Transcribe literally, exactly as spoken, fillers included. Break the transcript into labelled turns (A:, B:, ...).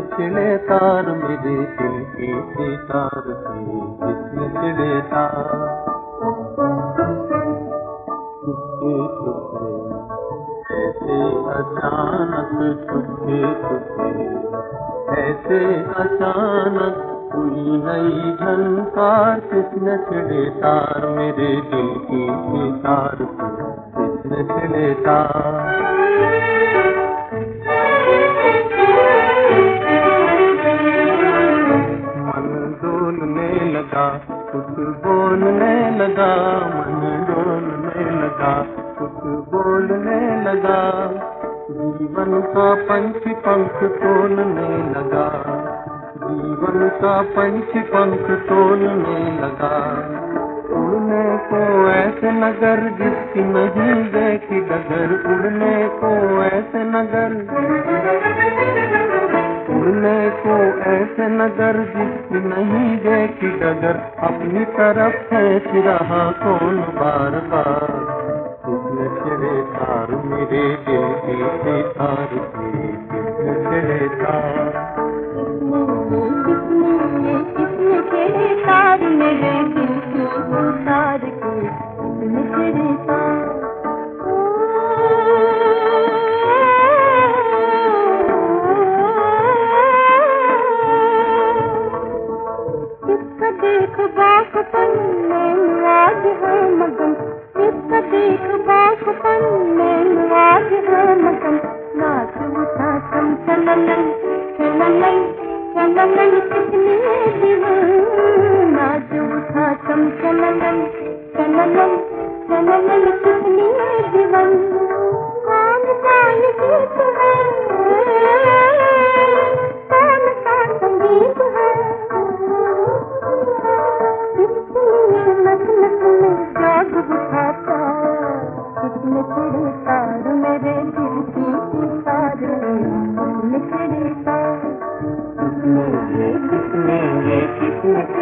A: छिड़े तार मेरे दिल के सितार पे, किसने छिड़े तार। चुपके चुपके ऐसे अचानक, चुपके चुपके ऐसे अचानक हुई नई झनकार, किसने छिड़े तार मेरे दिल की सितार पे, किसने छिड़े तार। मन डोलने लगा, कुछ बोलने लगा, मन डोलने लगा, कुछ बोलने लगा, जीवन का पंछी पंख तोलने लगा, जीवन का पंछी पंख तोलने लगा। उड़ने को ऐसे नगर जिसकी नहीं देखी डगर, उड़ने को ऐसे नगर, उड़ने को ऐसे नगर जिसकी नहीं देखी डगर, अपनी तरफ खींच रहा कौन बार बार, किसने छिड़े तार मेरे दिल की सितार पे, किसने छिड़े तार।
B: किसने छिड़े तार मेरे दिल की सितार पे, किसने छिड़े तार। देख बागपन में आज है मगन, इसका देख बागपन में आज है मगन, नाच उठा चम चलन चलन चलन कितनी दीवान, नाच उठा चम चलन चलन चलन कितनी दीवान। कौन सा ये गीत है, कौन सा संगीत है, नस नस में जाग उठाता, किसने छिड़े तार मेरे दिल की सितार पे, किसने छिड़े तार। किसने ये किसने ये किसने